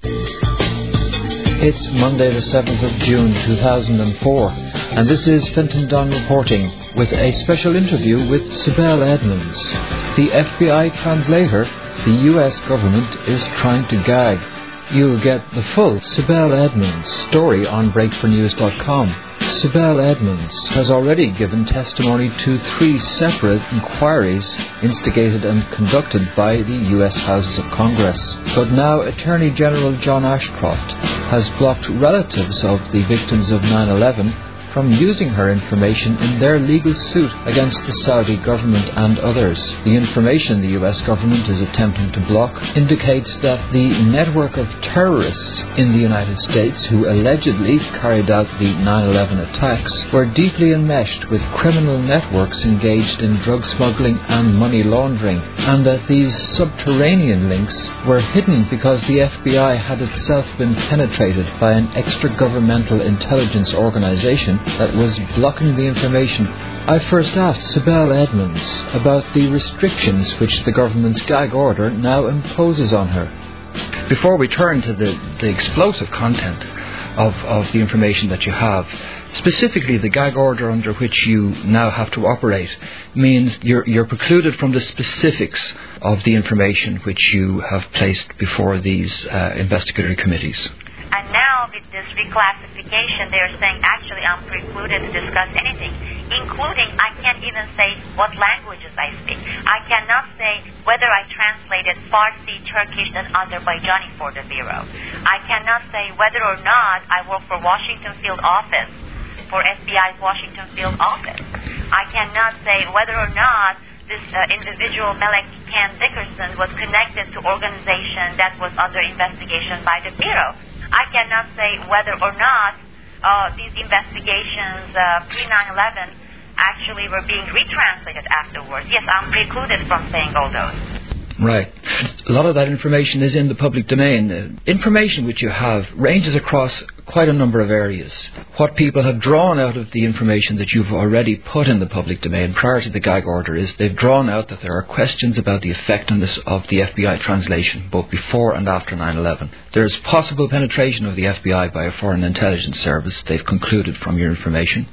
It's Monday the 7th of June 2004, and this is Fenton Dunn reporting with a special interview with Sybil Edmonds. The FBI translator the US government is trying to gag. You'll get the full Sybil Edmonds story on breakfornews.com. Sybil Edmonds has already given testimony to 3 separate inquiries instigated and conducted by the US Houses of Congress. But now Attorney General John Ashcroft has blocked relatives of the victims of 9/11 from using her information in their legal suit against the Saudi government and others. The information the US government is attempting to block indicates that the network of terrorists in the United States who allegedly carried out the 9/11 attacks were deeply enmeshed with criminal networks engaged in drug smuggling and money laundering, and that these subterranean links were hidden because the FBI had itself been penetrated by an extra-governmental intelligence organization that was blocking the information. I first asked Sybil Edmonds about the restrictions which the government's gag order now imposes on her. Before we turn to the explosive content of the information that you have, specifically the gag order under which you now have to operate means you're precluded from the specifics of the information which you have placed before these investigatory committees. And now with this reclassification, they're saying actually I'm precluded to discuss anything, including I can't even say what languages I speak. I cannot say whether I translated Farsi, Turkish, and Azerbaijani for the Bureau. I cannot say whether or not I work for Washington Field Office, for FBI's Washington Field Office. I cannot say whether or not this individual, Melek Ken Dickerson, was connected to organization that was under investigation by the Bureau. I cannot say whether or not these investigations pre-9/11 actually were being retranslated afterwards. Yes, I'm precluded from saying all those. Right. A lot of that information is in the public domain. Information which you have ranges across quite a number of areas. What people have drawn out of the information that you've already put in the public domain prior to the gag order is they've drawn out that there are questions about the effectiveness of the FBI translation, both before and after 9/11. There's possible penetration of the FBI by a foreign intelligence service, they've concluded from your information,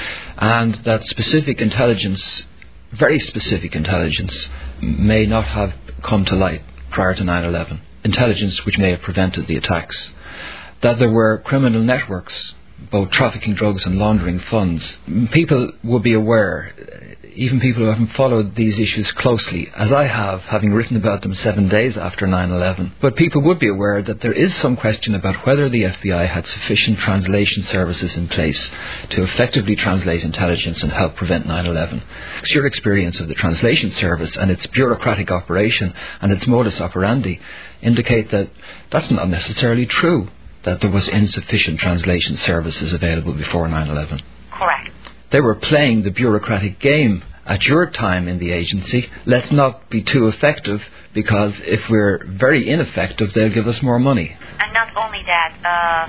and that specific intelligence, very specific intelligence, may not have come to light prior to 9/11. Intelligence which may have prevented the attacks. That there were criminal networks, both trafficking drugs and laundering funds. People would be aware, even people who haven't followed these issues closely, as I have, having written about them 7 days after 9/11, but people would be aware that there is some question about whether the FBI had sufficient translation services in place to effectively translate intelligence and help prevent 9/11. It's your experience of the translation service and its bureaucratic operation and its modus operandi indicate that that's not necessarily true, that there was insufficient translation services available before 9/11. Correct. They were playing the bureaucratic game at your time in the agency. Let's not be too effective, because if we're very ineffective, they'll give us more money. And not only that,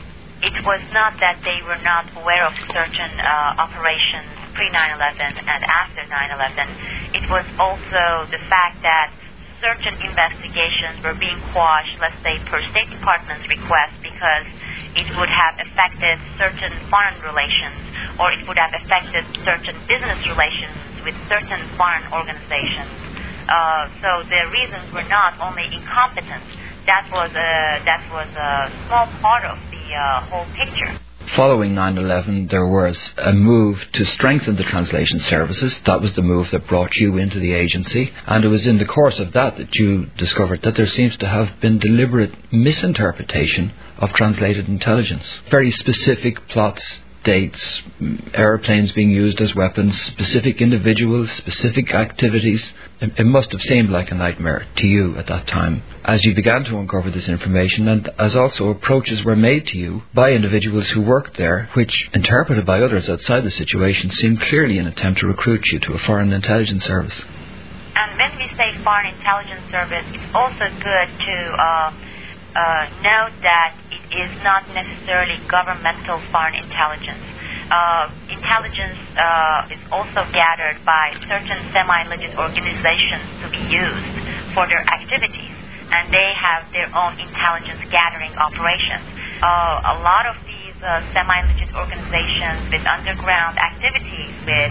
it was not that they were not aware of certain operations pre-9/11 and after 9/11. It was also the fact that certain investigations were being quashed, let's say, per State Department's request, because it would have affected certain foreign relations, or it would have affected certain business relations with certain foreign organizations. So the reasons were not only incompetence. That was a small part of the whole picture. Following 9/11, there was a move to strengthen the translation services. That was the move that brought you into the agency. And it was in the course of that that you discovered that there seems to have been deliberate misinterpretation of translated intelligence. Very specific plots, dates, airplanes being used as weapons, specific individuals, specific activities. It must have seemed like a nightmare to you at that time as you began to uncover this information, and as also approaches were made to you by individuals who worked there, which, interpreted by others outside the situation, seemed clearly an attempt to recruit you to a foreign intelligence service. And when we say foreign intelligence service, it's also good to note that it is not necessarily governmental foreign intelligence. Intelligence is also gathered by certain semi-legit organizations to be used for their activities, and they have their own intelligence gathering operations. A lot of these semi-legit organizations with underground activities, with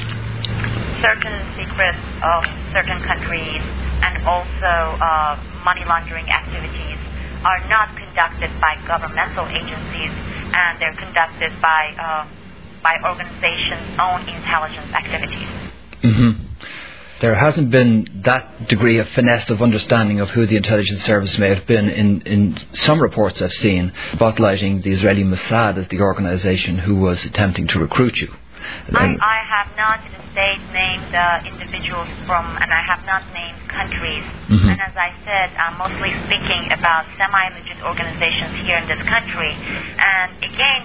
certain secrets of certain countries, and also money laundering activities, are not conducted by governmental agencies, and they're conducted by organizations' own intelligence activities. Mm-hmm. There hasn't been that degree of finesse of understanding of who the intelligence service may have been in some reports I've seen, spotlighting the Israeli Mossad as the organization who was attempting to recruit you. I have not in the state named individuals from, and I have not named countries. Mm-hmm. And as I said, I'm mostly speaking about semi-legit organizations here in this country. And again,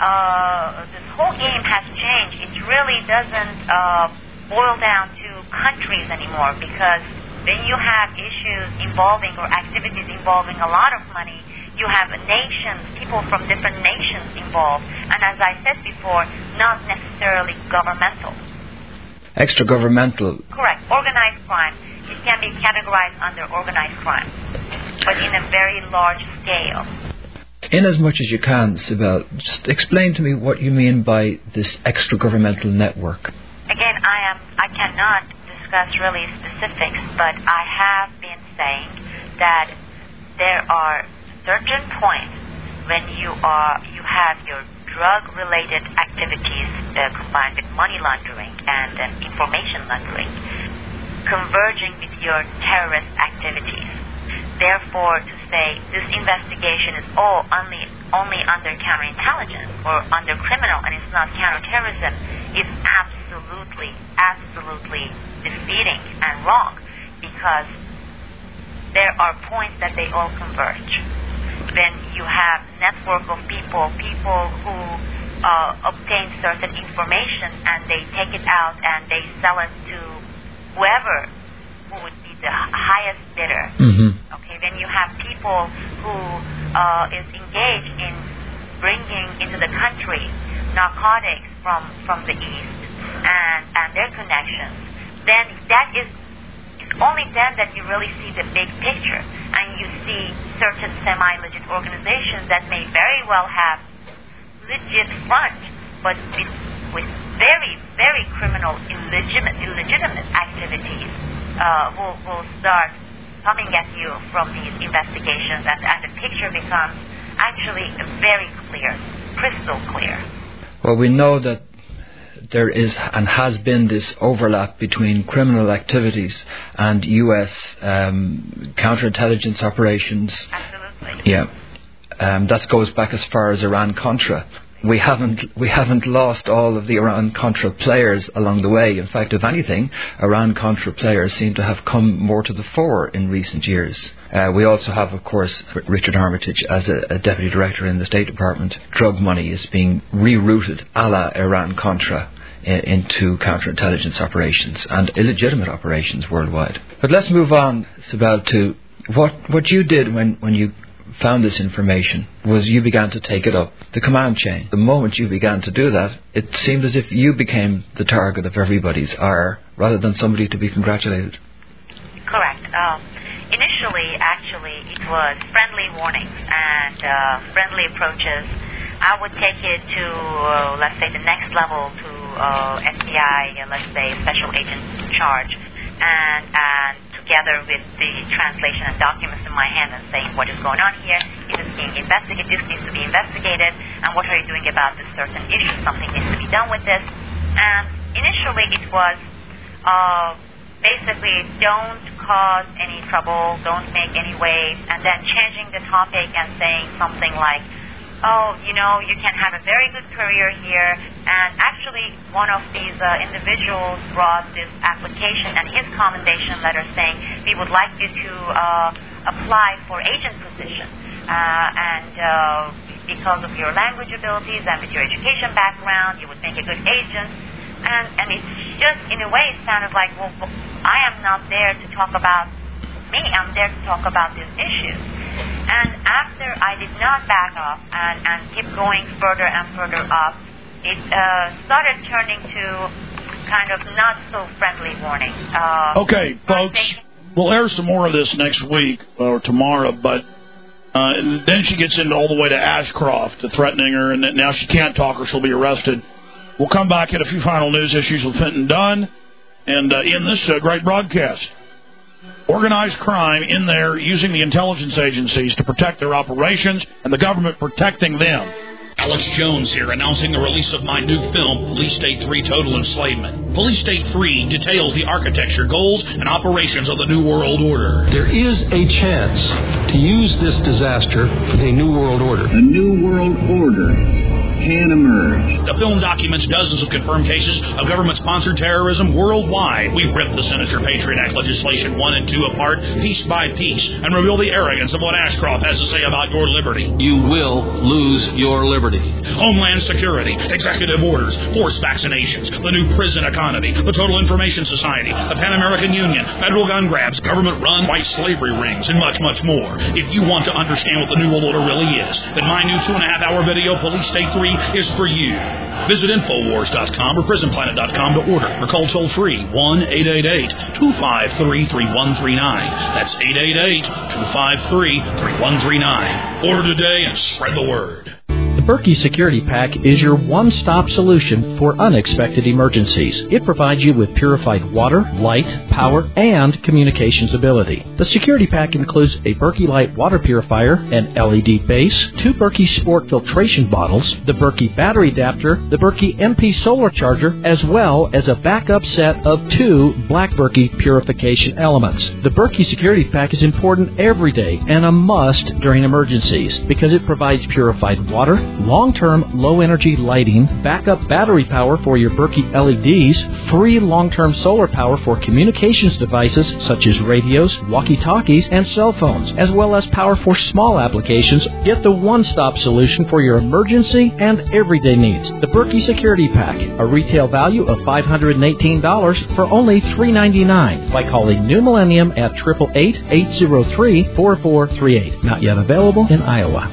this whole game has changed. It really doesn't boil down to countries anymore, because when you have issues involving or activities involving a lot of money, you have nations, people from different nations involved, and as I said before, not necessarily governmental. Extra-governmental. Correct. Organized crime. It can be categorized under organized crime, but in a very large scale. In as much as you can, Sibel, just explain to me what you mean by this extra-governmental network. Again, I cannot discuss really specifics, but I have been saying that there are certain points when you have your drug-related activities combined with money laundering and information laundering converging with your terrorist activities. Therefore, to say this investigation is all only under counterintelligence or under criminal and it's not counterterrorism is absolutely defeating and wrong, because there are points that they all converge. When you have network of people who obtain certain information and they take it out and they sell it to whoever who would be the highest bidder. Mm-hmm. Okay, when you have people who is engaged in bringing into the country narcotics from the East and their connections, then that is only then that you really see the big picture, and you see certain semi-legit organizations that may very well have legit front, but with very, very criminal, illegitimate activities will start coming at you from these investigations, and the picture becomes actually very clear, crystal clear. Well, we know that there is and has been this overlap between criminal activities and U.S. counterintelligence operations. Absolutely. Yeah, that goes back as far as Iran-Contra. We haven't lost all of the Iran-Contra players along the way. In fact, if anything, Iran-Contra players seem to have come more to the fore in recent years. We also have, of course, Richard Armitage as a deputy director in the State Department. Drug money is being rerouted a la Iran-Contra into counterintelligence operations and illegitimate operations worldwide. But let's move on, Sibel, to what you did when you found this information. Was you began to take it up the command chain. The moment you began to do that, it seemed as if you became the target of everybody's ire rather than somebody to be congratulated. Correct. Initially, actually, it was friendly warnings and friendly approaches. I would take it to, let's say, the next level, to FBI, let's say, special agent in charge, and to together with the translation and documents in my hand and saying what is going on here, it is being investigated, this needs to be investigated, and what are you doing about this certain issue, something needs to be done with this. And initially it was basically don't cause any trouble, don't make any waves, and then changing the topic and saying something like, oh, you know, you can have a very good career here. And actually, one of these individuals brought this application and his commendation letter saying, we would like you to apply for agent position. Because of your language abilities and with your education background, you would make a good agent. And it's just, in a way, it sounded like, well, I am not there to talk about me. I'm there to talk about these issues. And after I did not back off and keep going further and further up, it started turning to kind of not so friendly warning. Okay, folks, we'll air some more of this next week or tomorrow, but then she gets into all the way to Ashcroft, to threatening her, and now she can't talk or she'll be arrested. We'll come back at a few final news issues with Fenton Dunn and in this great broadcast. Organized crime in there using the intelligence agencies to protect their operations and the government protecting them. Alex Jones here, announcing the release of my new film, Police State 3 Total Enslavement. Police State 3 details the architecture, goals, and operations of the New World Order. There is a chance to use this disaster for the New World Order. A New World Order can emerge. The film documents dozens of confirmed cases of government-sponsored terrorism worldwide. We rip the sinister Patriot Act legislation 1 and 2 apart, piece by piece, and reveal the arrogance of what Ashcroft has to say about your liberty. You will lose your liberty. Homeland Security, executive orders, forced vaccinations, the new prison economy, the Total Information Society, the Pan American Union, federal gun grabs, government-run white slavery rings, and much, much more. If you want to understand what the New World Order really is, then my new 2.5-hour video, Police State 3, is for you. Visit Infowars.com or PrisonPlanet.com to order or call toll-free 1-888-253-3139. That's 888-253-3139. Order today and spread the word. The Berkey Security Pack is your one-stop solution for unexpected emergencies. It provides you with purified water, light, power, and communications ability. The Security Pack includes a Berkey Light water purifier, an LED base, 2 Berkey Sport filtration bottles, the Berkey battery adapter, the Berkey MP solar charger, as well as a backup set of 2 Black Berkey purification elements. The Berkey Security Pack is important every day and a must during emergencies because it provides purified water, long-term low-energy lighting, backup battery power for your Berkey LEDs, free long-term solar power for communications devices such as radios, walkie-talkies, and cell phones, as well as power for small applications. Get the one-stop solution for your emergency and everyday needs. The Berkey Security Pack, a retail value of $518 for only $399 by calling New Millennium at 888-803-4438. Not yet available in Iowa.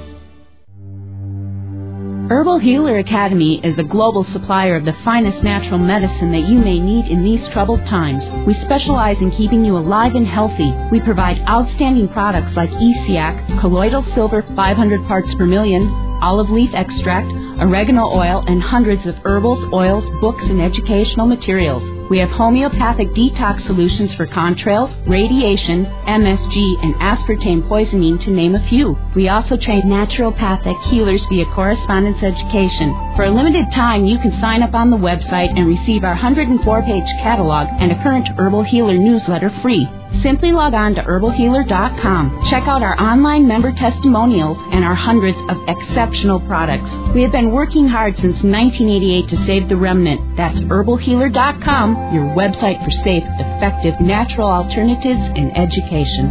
Herbal Healer Academy is the global supplier of the finest natural medicine that you may need in these troubled times. We specialize in keeping you alive and healthy. We provide outstanding products like ESIAC, colloidal silver 500 parts per million, olive leaf extract, oregano oil, and hundreds of herbals, oils, books, and educational materials. We have homeopathic detox solutions for contrails, radiation, MSG, and aspartame poisoning, to name a few. We also train naturopathic healers via correspondence education. For a limited time, you can sign up on the website and receive our 104-page catalog and a current Herbal Healer newsletter free. Simply log on to herbalhealer.com. Check out our online member testimonials and our hundreds of exceptional products. We have been working hard since 1988 to save the remnant. That's herbalhealer.com, your website for safe, effective, natural alternatives in education.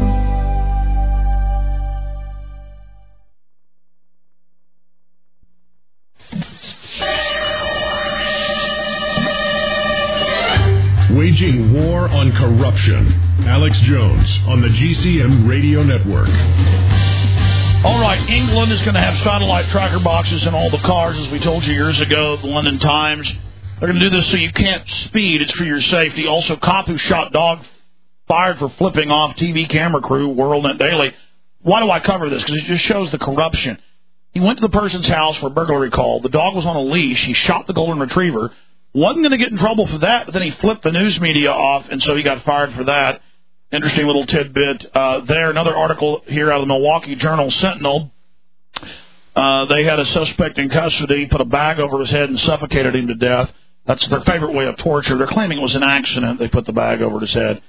Waging war on corruption. Alex Jones on the GCN Radio Network. All right, England is going to have satellite tracker boxes in all the cars, as we told you years ago, the London Times. They're going to do this so you can't speed. It's for your safety. Also, cop who shot dog fired for flipping off TV camera crew, WorldNet Daily. Why do I cover this? Because it just shows the corruption. He went to the person's house for a burglary call. The dog was on a leash. He shot the golden retriever. Wasn't going to get in trouble for that, but then he flipped the news media off, and so he got fired for that. Interesting little tidbit there. Another article here out of the Milwaukee Journal-Sentinel. They had a suspect in custody, put a bag over his head and suffocated him to death. That's their favorite way of torture. They're claiming it was an accident. They put the bag over his head.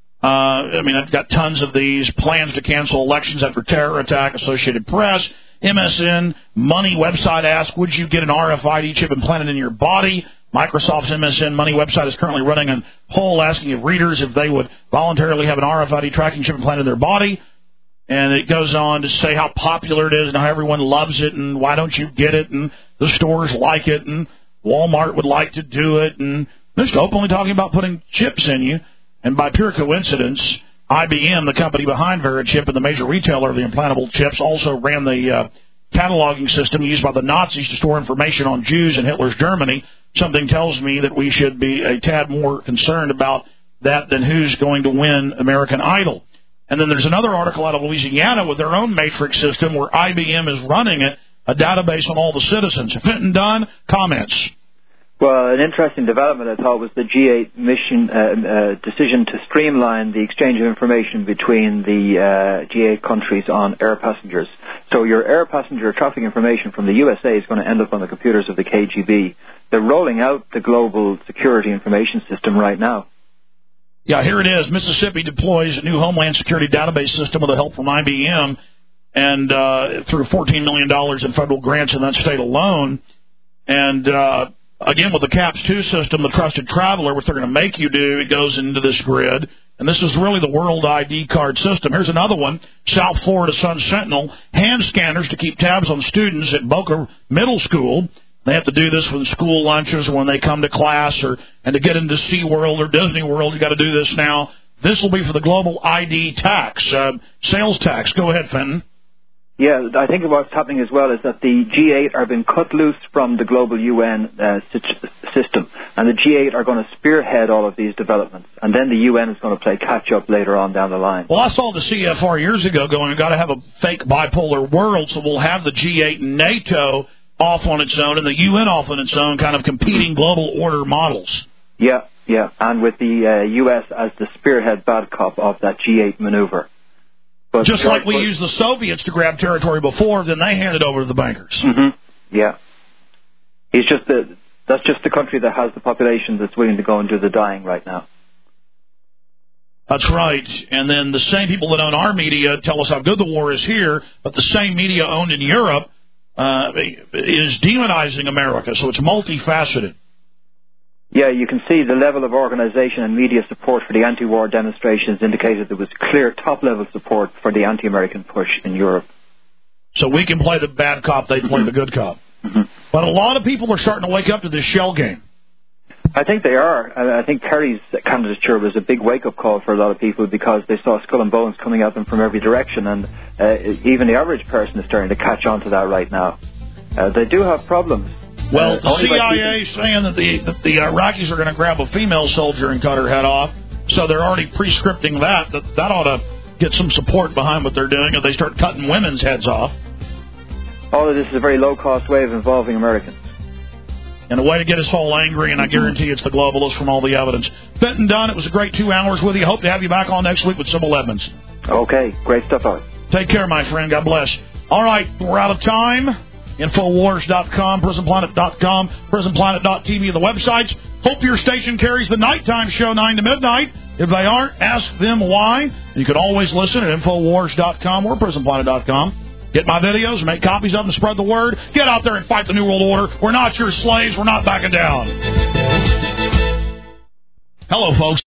I've got tons of these. Plans to cancel elections after terror attack, Associated Press, MSN, Money website asks, would you get an RFID chip implanted in your body? Microsoft's MSN Money website is currently running a poll asking if readers if they would voluntarily have an RFID tracking chip implanted in their body. And it goes on to say how popular it is and how everyone loves it and why don't you get it and the stores like it and Walmart would like to do it. And they're just openly talking about putting chips in you. And by pure coincidence, IBM, the company behind Verichip and the major retailer of the implantable chips, also ran the cataloging system used by the Nazis to store information on Jews in Hitler's Germany. Something tells me that we should be a tad more concerned about that than who's going to win American Idol. And then there's another article out of Louisiana with their own matrix system where IBM is running it, a database on all the citizens. Fenton Dunn, comments. Well, an interesting development, I thought, was the G8 mission decision to streamline the exchange of information between the G8 countries on air passengers. So your air passenger traffic information from the USA is going to end up on the computers of the KGB. They're rolling out the global security information system right now. Yeah, here it is. Mississippi deploys a new Homeland Security database system with the help from IBM and through $14 million in federal grants in that state alone. And again, with the CAPS-2 system, the Trusted Traveler, what they're going to make you do, it goes into this grid. And this is really the World ID card system. Here's another one, South Florida Sun-Sentinel, hand scanners to keep tabs on students at Boca Middle School. They have to do this with school lunches or when they come to class and to get into SeaWorld or Disney World, you got to do this now. This will be for the global ID tax, sales tax. Go ahead, Fenton. Yeah, I think what's happening as well is that the G8 are being cut loose from the global UN system, and the G8 are going to spearhead all of these developments, and then the UN is going to play catch-up later on down the line. Well, I saw the CFR years ago going, we've got to have a fake bipolar world, so we'll have the G8 and NATO off on its own and the UN off on its own, kind of competing global order models. Yeah, and with the U.S. as the spearhead bad cop of that G8 maneuver. But just like we used the Soviets to grab territory before, then they handed over to the bankers. Mm-hmm. Yeah. That's just the country that has the population that's willing to go and do the dying right now. That's right. And then the same people that own our media tell us how good the war is here, but the same media owned in Europe is demonizing America, so it's multifaceted. Yeah, you can see the level of organization and media support for the anti-war demonstrations indicated there was clear top-level support for the anti-American push in Europe. So we can play the bad cop, they play the good cop. Mm-hmm. But a lot of people are starting to wake up to this shell game. I think they are. I think Kerry's candidature was a big wake-up call for a lot of people because they saw skull and bones coming at them from every direction, and even the average person is starting to catch on to that right now. They do have problems. Well, the CIA is saying that the Iraqis are going to grab a female soldier and cut her head off, so they're already pre-scripting that ought to get some support behind what they're doing if they start cutting women's heads off. All of this is a very low-cost way of involving Americans. And a way to get us all angry, and I guarantee it's the globalists from all the evidence. Fenton Dunn, it was a great 2 hours with you. Hope to have you back on next week with Sybil Edmonds. Okay, great stuff out. Take care, my friend. God bless. All right, we're out of time. Infowars.com, PrisonPlanet.com, PrisonPlanet.tv, the websites. Hope your station carries the nighttime show 9 to midnight. If they aren't, ask them why. You can always listen at Infowars.com or PrisonPlanet.com. Get my videos, make copies of them, spread the word. Get out there and fight the New World Order. We're not your slaves. We're not backing down. Hello, folks.